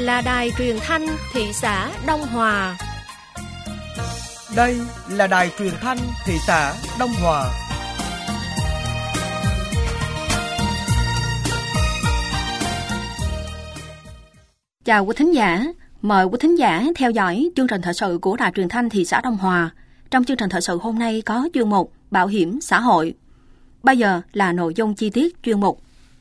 là đài truyền thanh thị xã Đông Hòa. Đây là đài truyền thanh thị xã Đông Hòa. Chào quý thính giả, mời quý thính giả theo dõi chương trình thời sự của đài truyền thanh thị xã Đông Hòa. Trong chương trình thời sự hôm nay có chuyên mục Bảo hiểm xã hội. Bây giờ là nội dung chi tiết chuyên mục.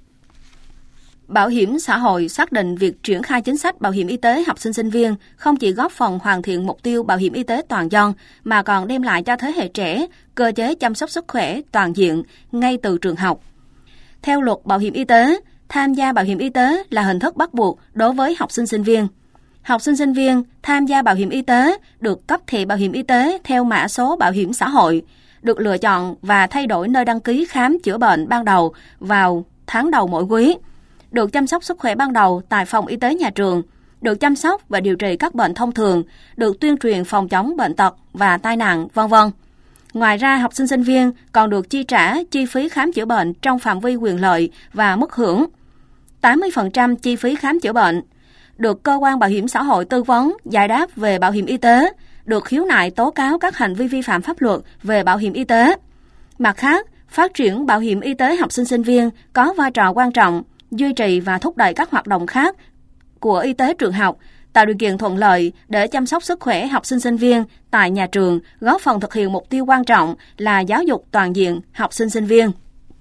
Bảo hiểm xã hội xác định việc triển khai chính sách bảo hiểm y tế học sinh sinh viên không chỉ góp phần hoàn thiện mục tiêu bảo hiểm y tế toàn dân mà còn đem lại cho thế hệ trẻ cơ chế chăm sóc sức khỏe toàn diện ngay từ trường học. Theo luật bảo hiểm y tế, tham gia bảo hiểm y tế là hình thức bắt buộc đối với học sinh sinh viên. Học sinh sinh viên tham gia bảo hiểm y tế được cấp thẻ bảo hiểm y tế theo mã số bảo hiểm xã hội, được lựa chọn và thay đổi nơi đăng ký khám chữa bệnh ban đầu vào tháng đầu mỗi quý, được chăm sóc sức khỏe ban đầu tại phòng y tế nhà trường, được chăm sóc và điều trị các bệnh thông thường, được tuyên truyền phòng chống bệnh tật và tai nạn, v.v. Ngoài ra, học sinh sinh viên còn được chi trả chi phí khám chữa bệnh trong phạm vi quyền lợi và mức hưởng 80% chi phí khám chữa bệnh, được cơ quan bảo hiểm xã hội tư vấn, giải đáp về bảo hiểm y tế, được khiếu nại tố cáo các hành vi vi phạm pháp luật về bảo hiểm y tế. Mặt khác, phát triển bảo hiểm y tế học sinh sinh viên có vai trò quan trọng, duy trì và thúc đẩy các hoạt động khác của y tế trường học, tạo điều kiện thuận lợi để chăm sóc sức khỏe học sinh sinh viên tại nhà trường, góp phần thực hiện mục tiêu quan trọng là giáo dục toàn diện học sinh sinh viên.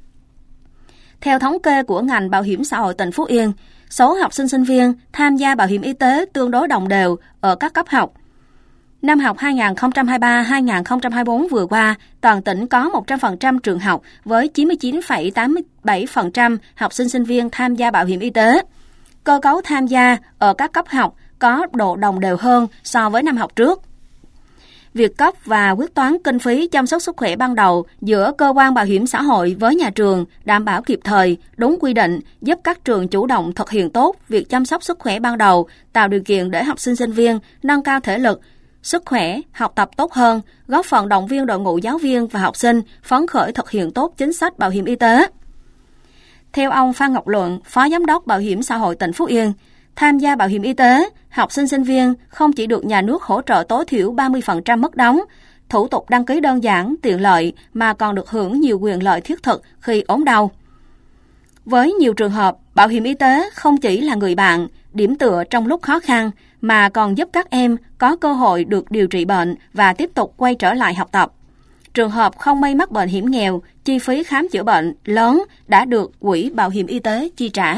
Theo thống kê của ngành bảo hiểm xã hội tỉnh Phú Yên, số học sinh sinh viên tham gia bảo hiểm y tế tương đối đồng đều ở các cấp học. Năm học 2023-2024 vừa qua, toàn tỉnh có 100% trường học với 99,87% học sinh sinh viên tham gia bảo hiểm y tế. Cơ cấu tham gia ở các cấp học có độ đồng đều hơn so với năm học trước. Việc cấp và quyết toán kinh phí chăm sóc sức khỏe ban đầu giữa cơ quan bảo hiểm xã hội với nhà trường đảm bảo kịp thời, đúng quy định, giúp các trường chủ động thực hiện tốt việc chăm sóc sức khỏe ban đầu, tạo điều kiện để học sinh sinh viên nâng cao thể lực, sức khỏe, học tập tốt hơn, góp phần động viên đội ngũ giáo viên và học sinh phấn khởi thực hiện tốt chính sách bảo hiểm y tế. Theo ông Phan Ngọc Luận, Phó Giám đốc Bảo hiểm xã hội tỉnh Phú Yên, tham gia bảo hiểm y tế, học sinh sinh viên không chỉ được nhà nước hỗ trợ tối thiểu 30% mức đóng, thủ tục đăng ký đơn giản, tiện lợi mà còn được hưởng nhiều quyền lợi thiết thực khi ốm đau. Với nhiều trường hợp, bảo hiểm y tế không chỉ là người bạn, điểm tựa trong lúc khó khăn, mà còn giúp các em có cơ hội được điều trị bệnh và tiếp tục quay trở lại học tập. Trường hợp không may mắc bệnh hiểm nghèo, chi phí khám chữa bệnh lớn đã được Quỹ Bảo hiểm y tế chi trả.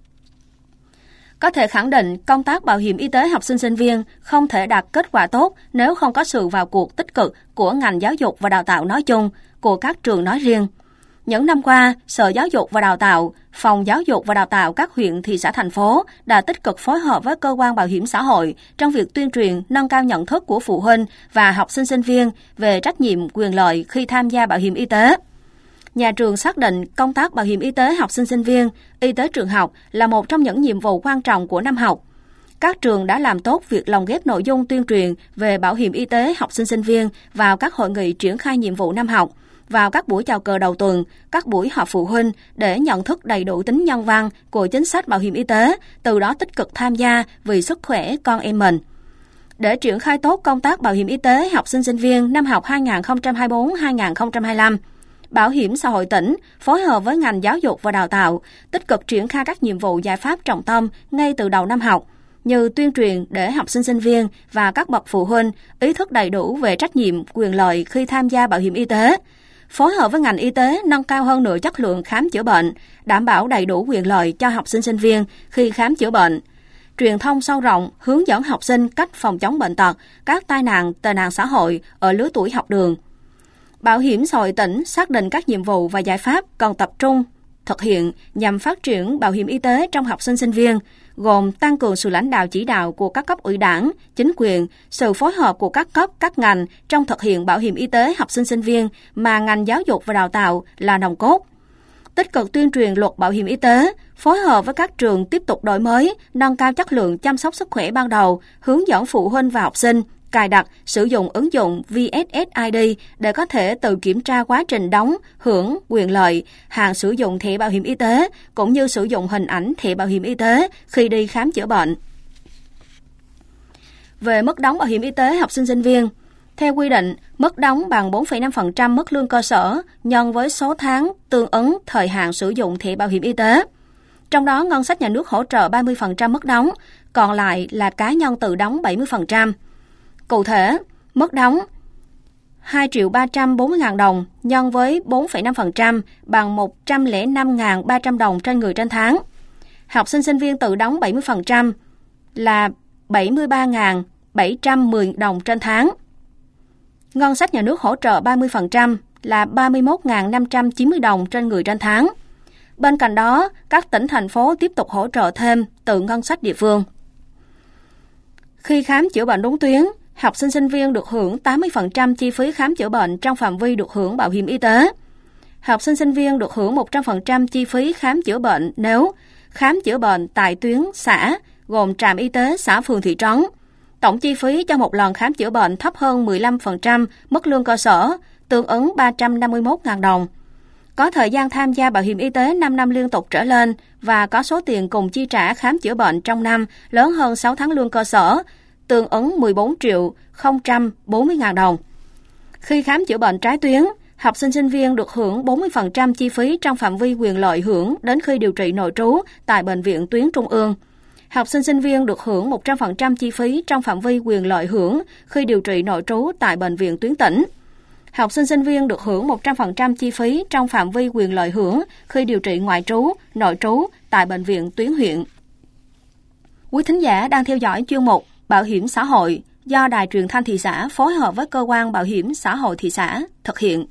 Có thể khẳng định công tác bảo hiểm y tế học sinh sinh viên không thể đạt kết quả tốt nếu không có sự vào cuộc tích cực của ngành giáo dục và đào tạo nói chung, của các trường nói riêng. Những năm qua, Sở Giáo dục và Đào tạo, Phòng Giáo dục và Đào tạo các huyện, thị xã, thành phố đã tích cực phối hợp với cơ quan bảo hiểm xã hội trong việc tuyên truyền, nâng cao nhận thức của phụ huynh và học sinh sinh viên về trách nhiệm, quyền lợi khi tham gia bảo hiểm y tế. Nhà trường xác định công tác bảo hiểm y tế học sinh sinh viên, y tế trường học là một trong những nhiệm vụ quan trọng của năm học. Các trường đã làm tốt việc lồng ghép nội dung tuyên truyền về bảo hiểm y tế học sinh sinh viên vào các hội nghị triển khai nhiệm vụ năm học, vào các buổi chào cờ đầu tuần, các buổi họp phụ huynh để nhận thức đầy đủ tính nhân văn của chính sách bảo hiểm y tế, từ đó tích cực tham gia vì sức khỏe con em mình. Để triển khai tốt công tác bảo hiểm y tế học sinh sinh viên năm học 2024-2025, Bảo hiểm xã hội tỉnh phối hợp với ngành giáo dục và đào tạo tích cực triển khai các nhiệm vụ giải pháp trọng tâm ngay từ đầu năm học, như tuyên truyền để học sinh sinh viên và các bậc phụ huynh ý thức đầy đủ về trách nhiệm, quyền lợi khi tham gia bảo hiểm y tế, phối hợp với ngành y tế nâng cao hơn nữa chất lượng khám chữa bệnh, đảm bảo đầy đủ quyền lợi cho học sinh sinh viên khi khám chữa bệnh, truyền thông sâu rộng, hướng dẫn học sinh cách phòng chống bệnh tật, các tai nạn, tệ nạn xã hội ở lứa tuổi học đường. Bảo hiểm xã hội tỉnh xác định các nhiệm vụ và giải pháp cần tập trung thực hiện nhằm phát triển bảo hiểm y tế trong học sinh sinh viên, gồm tăng cường sự lãnh đạo chỉ đạo của các cấp ủy đảng, chính quyền, sự phối hợp của các cấp, các ngành trong thực hiện bảo hiểm y tế học sinh sinh viên mà ngành giáo dục và đào tạo là nòng cốt. Tích cực tuyên truyền luật bảo hiểm y tế, phối hợp với các trường tiếp tục đổi mới, nâng cao chất lượng chăm sóc sức khỏe ban đầu, hướng dẫn phụ huynh và học sinh cài đặt, sử dụng ứng dụng VSSID để có thể tự kiểm tra quá trình đóng, hưởng, quyền lợi, hạn sử dụng thẻ bảo hiểm y tế, cũng như sử dụng hình ảnh thẻ bảo hiểm y tế khi đi khám chữa bệnh. về mức đóng bảo hiểm y tế học sinh sinh viên. Theo quy định, mức đóng bằng 4,5% mức lương cơ sở nhân với số tháng tương ứng thời hạn sử dụng thẻ bảo hiểm y tế. Trong đó, ngân sách nhà nước hỗ trợ 30% mức đóng, còn lại là cá nhân tự đóng 70%. Cụ thể, mức đóng 2.340.000 đồng nhân với 4,5% bằng 105.300 đồng trên người trên tháng. Học sinh sinh viên tự đóng 70% là 73.710 đồng trên tháng. Ngân sách nhà nước hỗ trợ 30% là 31.590 đồng trên người trên tháng. Bên cạnh đó, các tỉnh, thành phố tiếp tục hỗ trợ thêm từ ngân sách địa phương. Khi khám chữa bệnh đúng tuyến, học sinh sinh viên được hưởng 80% chi phí khám chữa bệnh trong phạm vi được hưởng bảo hiểm y tế. Học sinh sinh viên được hưởng 100% chi phí khám chữa bệnh nếu khám chữa bệnh tại tuyến xã, gồm trạm y tế xã, phường, thị trấn. Tổng chi phí cho một lần khám chữa bệnh thấp hơn 15% mức lương cơ sở, tương ứng 351.000 đồng. Có thời gian tham gia bảo hiểm y tế 5 năm liên tục trở lên và có số tiền cùng chi trả khám chữa bệnh trong năm lớn hơn 6 tháng lương cơ sở, tương ứng 14.040.000 đồng. Khi khám chữa bệnh trái tuyến, học sinh sinh viên được hưởng 40% chi phí trong phạm vi quyền lợi hưởng đến khi điều trị nội trú tại bệnh viện tuyến trung ương. Học sinh sinh viên được hưởng 100% chi phí trong phạm vi quyền lợi hưởng khi điều trị nội trú tại bệnh viện tuyến tỉnh. Học sinh sinh viên được hưởng 100% chi phí trong phạm vi quyền lợi hưởng khi điều trị ngoại trú, nội trú tại bệnh viện tuyến huyện. Quý thính giả đang theo dõi chuyên mục Bảo hiểm xã hội do Đài Truyền thanh thị xã phối hợp với Cơ quan Bảo hiểm xã hội thị xã thực hiện.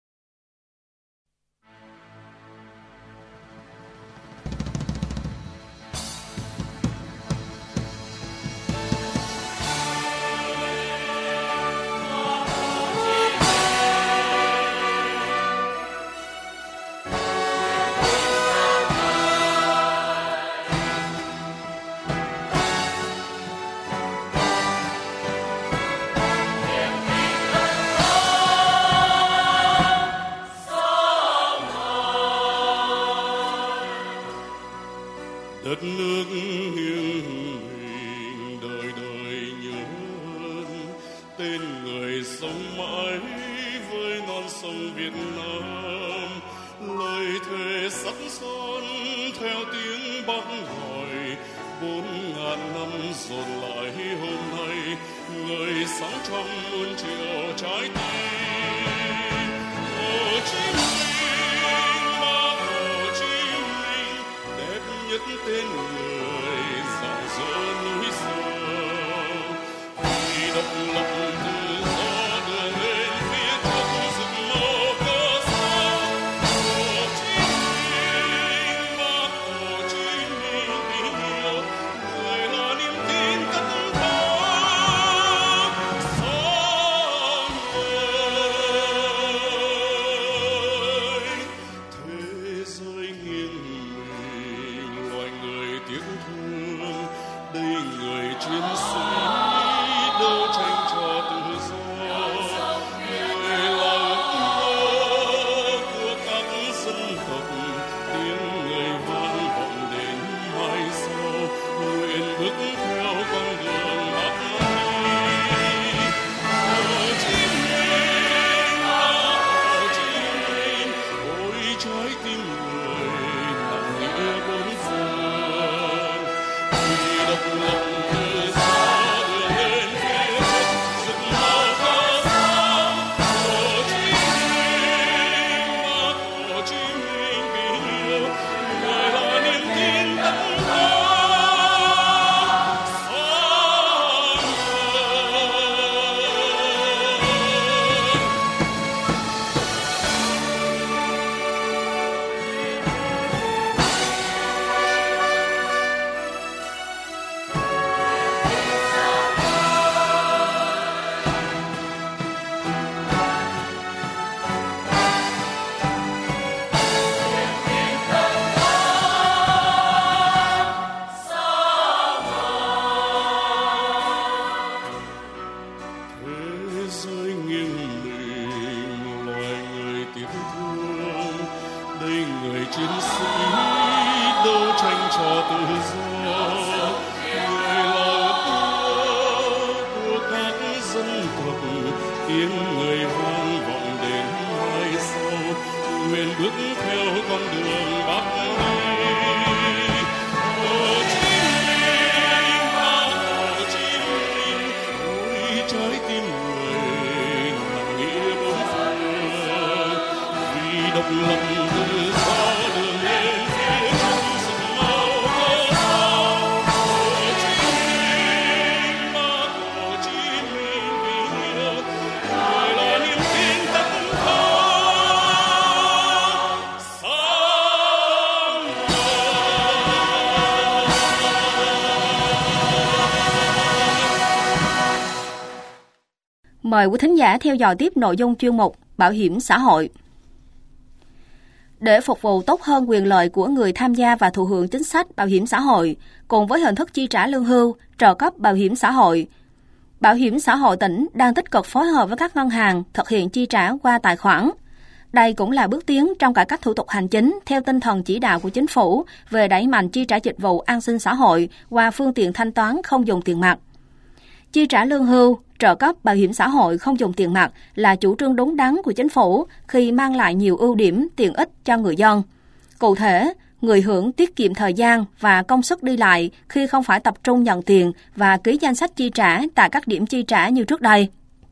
Đất nước nghiêng mình đời đời nhớ ơn tên người sống mãi với non sông Việt Nam, lời thề sắc son theo tiếng Bác hỏi 4.000 năm dồn lại hôm nay người sáng trong muôn triệu trái tim. Hồ Chí Minh, Bác Hồ Chí Minh, đẹp nhất tên người rạng rỡ núi sông. Vì độc lập tự do đưa lên phía trước rực màu cờ sao. Hồ Chí Minh, Bác Hồ Chí Minh kính yêu, người là niềm tin tất thắng sống người. Thế giới nghiêng mình, loài người tiếc thương, đây người chiến sĩ đấu tranh cho tự do. Người là ước mơ của các dân tộc, tiếng người vang vọng đến mai sau, nguyện bước theo con đường Bác đi. Hồ Chí Minh, Hồ Chí Minh, ôi trái tim người nặng nghĩa bốn phương. Vì độc lập tự do đưa lên phía trước rực màu cờ sao. Hồ Chí Minh, Bác Hồ Chí Minh kính yêu, người là niềm tin tất thắng sống người. Thế giới nghiêng mình, loài người tiếc thương, đây người chiến sĩ đấu tranh cho tự do. Người là ước mơ tiếng người vang vọng đến mai sau, nguyện bước theo con đường Bác đi. Hồ Chí Minh, Bác Hồ Chí Minh, ôi trái tim người nặng nghĩa bốn phương, vì độc lập tự do đường lên phía trước sức màu cờ sao. Hồ Chí Minh, Bác Hồ Chí Minh vì yêu, người là niềm tin tất thắng sáng ngời. Mời quý thính giả theo dõi tiếp nội dung chuyên mục Bảo hiểm xã hội. Để phục vụ tốt hơn quyền lợi của người tham gia và thụ hưởng chính sách bảo hiểm xã hội, cùng với hình thức chi trả lương hưu, trợ cấp bảo hiểm xã hội tỉnh đang tích cực phối hợp với các ngân hàng thực hiện chi trả qua tài khoản. Đây cũng là bước tiến trong cải cách thủ tục hành chính theo tinh thần chỉ đạo của Chính phủ về đẩy mạnh chi trả dịch vụ an sinh xã hội qua phương tiện thanh toán không dùng tiền mặt. Chi trả lương hưu, trợ cấp bảo hiểm xã hội không dùng tiền mặt là chủ trương đúng đắn của Chính phủ khi mang lại nhiều ưu điểm tiện ích cho người dân. Cụ thể, người hưởng tiết kiệm thời gian và công sức đi lại khi không phải tập trung nhận tiền và ký danh sách chi trả tại các điểm chi trả như trước đây.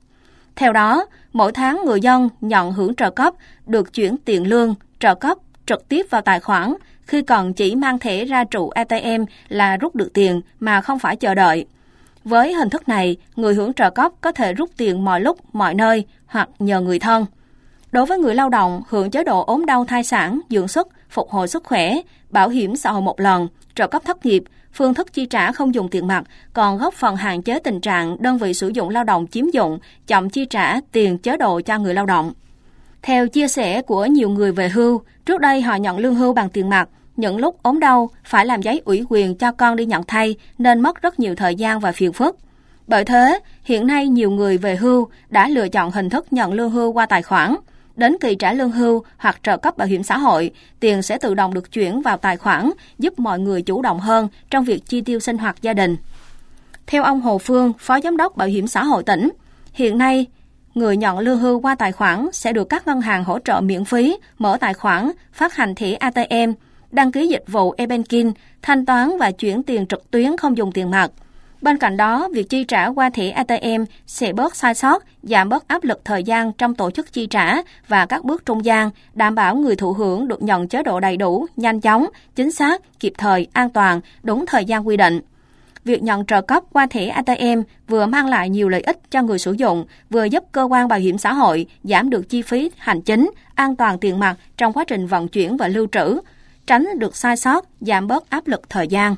Theo đó, mỗi tháng người dân nhận hưởng trợ cấp được chuyển tiền lương, trợ cấp trực tiếp vào tài khoản khi cần chỉ mang thẻ ra trụ ATM là rút được tiền mà không phải chờ đợi. Với hình thức này, người hưởng trợ cấp có thể rút tiền mọi lúc, mọi nơi hoặc nhờ người thân. Đối với người lao động hưởng chế độ ốm đau thai sản, dưỡng sức, phục hồi sức khỏe, bảo hiểm xã hội một lần, trợ cấp thất nghiệp, phương thức chi trả không dùng tiền mặt còn góp phần hạn chế tình trạng đơn vị sử dụng lao động chiếm dụng, chậm chi trả tiền chế độ cho người lao động. Theo chia sẻ của nhiều người về hưu, trước đây họ nhận lương hưu bằng tiền mặt, những lúc ốm đau phải làm giấy ủy quyền cho con đi nhận thay nên mất rất nhiều thời gian và phiền phức. Bởi thế, hiện nay nhiều người về hưu đã lựa chọn hình thức nhận lương hưu qua tài khoản. Đến kỳ trả lương hưu hoặc trợ cấp bảo hiểm xã hội, tiền sẽ tự động được chuyển vào tài khoản, giúp mọi người chủ động hơn trong việc chi tiêu sinh hoạt gia đình. Theo ông Hồ Phương, Phó Giám đốc Bảo hiểm xã hội tỉnh, hiện nay, người nhận lương hưu qua tài khoản sẽ được các ngân hàng hỗ trợ miễn phí mở tài khoản, phát hành thẻ ATM, đăng ký dịch vụ e-banking, thanh toán và chuyển tiền trực tuyến không dùng tiền mặt. Bên cạnh đó, việc chi trả qua thẻ ATM sẽ bớt sai sót, giảm bớt áp lực thời gian trong tổ chức chi trả và các bước trung gian, đảm bảo người thụ hưởng được nhận chế độ đầy đủ, nhanh chóng, chính xác, kịp thời, an toàn, đúng thời gian quy định. Việc nhận trợ cấp qua thẻ ATM vừa mang lại nhiều lợi ích cho người sử dụng, vừa giúp cơ quan bảo hiểm xã hội giảm được chi phí hành chính, an toàn tiền mặt trong quá trình vận chuyển và lưu trữ, tránh được sai sót, giảm bớt áp lực thời gian.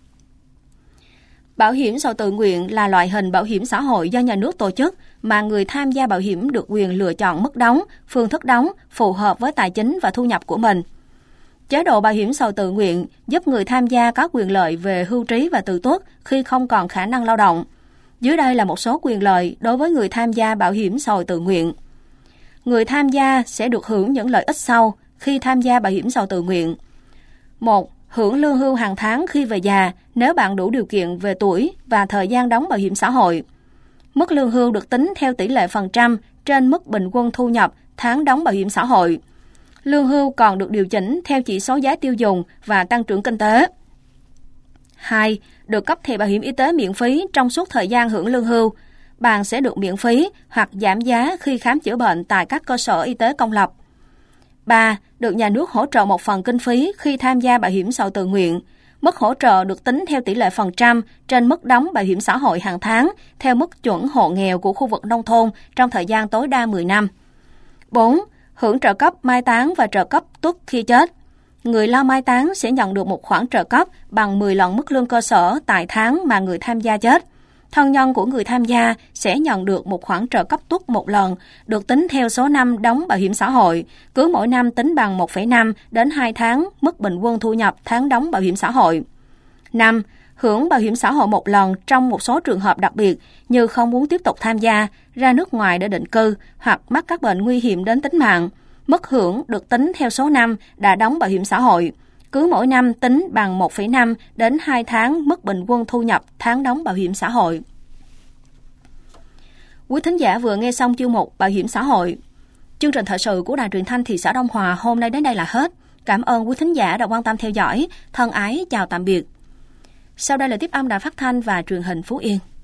Bảo hiểm xã hội tự nguyện là loại hình bảo hiểm xã hội do nhà nước tổ chức mà người tham gia bảo hiểm được quyền lựa chọn mức đóng, phương thức đóng phù hợp với tài chính và thu nhập của mình. Chế độ bảo hiểm xã hội tự nguyện giúp người tham gia có quyền lợi về hưu trí và tự tuất khi không còn khả năng lao động. Dưới đây là một số quyền lợi đối với người tham gia bảo hiểm xã hội tự nguyện. Người tham gia sẽ được hưởng những lợi ích sau khi tham gia bảo hiểm xã hội tự nguyện. 1. Hưởng lương hưu hàng tháng khi về già nếu bạn đủ điều kiện về tuổi và thời gian đóng bảo hiểm xã hội. Mức lương hưu được tính theo tỷ lệ phần trăm trên mức bình quân thu nhập tháng đóng bảo hiểm xã hội. Lương hưu còn được điều chỉnh theo chỉ số giá tiêu dùng và tăng trưởng kinh tế. 2. Được cấp thẻ bảo hiểm y tế miễn phí trong suốt thời gian hưởng lương hưu. Bạn sẽ được miễn phí hoặc giảm giá khi khám chữa bệnh tại các cơ sở y tế công lập. 3. Được nhà nước hỗ trợ một phần kinh phí khi tham gia bảo hiểm xã hội tự nguyện. Mức hỗ trợ được tính theo tỷ lệ phần trăm trên mức đóng bảo hiểm xã hội hàng tháng theo mức chuẩn hộ nghèo của khu vực nông thôn trong thời gian tối đa 10 năm. 4. Hưởng trợ cấp mai táng và trợ cấp tuất khi chết. Người lo mai táng sẽ nhận được một khoản trợ cấp bằng 10 lần mức lương cơ sở tại tháng mà người tham gia chết. Thân nhân của người tham gia sẽ nhận được một khoản trợ cấp tuất một lần, được tính theo số năm đóng bảo hiểm xã hội, cứ mỗi năm tính bằng 1,5 đến 2 tháng mức bình quân thu nhập tháng đóng bảo hiểm xã hội. 5. Hưởng bảo hiểm xã hội một lần trong một số trường hợp đặc biệt như không muốn tiếp tục tham gia, ra nước ngoài để định cư hoặc mắc các bệnh nguy hiểm đến tính mạng. Mức hưởng được tính theo số năm đã đóng bảo hiểm xã hội, cứ mỗi năm tính bằng 1,5 đến 2 tháng mức bình quân thu nhập tháng đóng bảo hiểm xã hội. Quý thính giả vừa nghe xong chuyên mục Bảo hiểm xã hội. Chương trình thời sự của Đài Truyền thanh thị xã Đông Hòa hôm nay đến đây là hết. Cảm ơn quý thính giả đã quan tâm theo dõi. Thân ái chào tạm biệt. Sau đây là tiếp âm Đài Phát thanh và Truyền hình Phú Yên.